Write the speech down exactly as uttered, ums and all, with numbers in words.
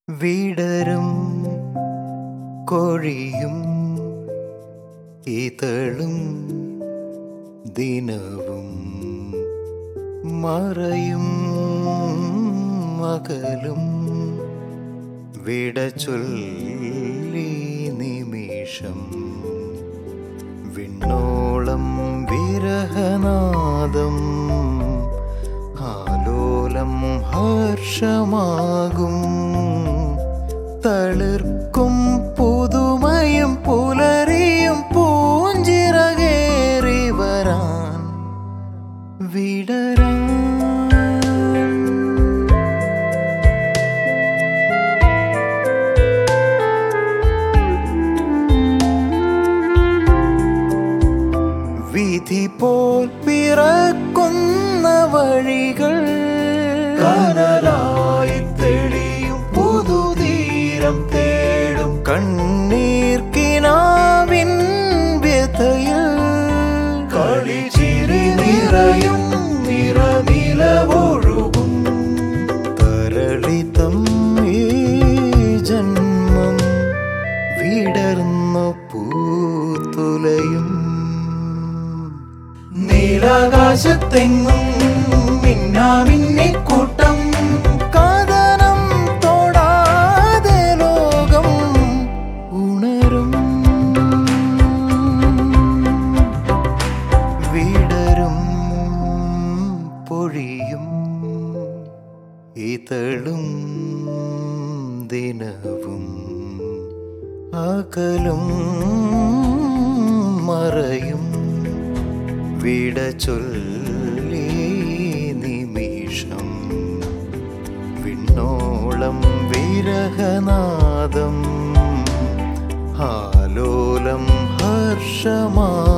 വിടരും കൊഴിയും ഇതളും ദിനവും മറയും മകലും വിട ചൊല്ലി നിമിഷം വിണ്ണോളം വിരഹനാദം ആലോലം ഹർഷമാകും തളിർക്കും പുതുമയും പുലരിയും പൂഞ്ചിറകേറി വരാൻ വിടരാൻ വിധി പോൽ പിറക്കുന്ന വഴികൾ കനലായി തെളിയും പുതുതീരം തേടും കണ്ണീർ കിനാവിൻ വ്യഥയിൽ കളിച്ചിരി നിറയും നിറനിലവൊഴുകും തരളിതം ഈ ജന്മം വിടർന്നു പൂത്തുലയും നീലാകാശത്തെങ്ങും മിന്നാമിന്നിക്കൂട്ടം കഥനം തൊടാതെ ലോകം ഉണരും വിടരും പൊഴിയും ഇതളും ദിനവും അകലും മറയും വിട ചൊല്ലി നിമിഷം വിണ്ണോളം വിരഹനാദം ആലോലം ഹർഷമാ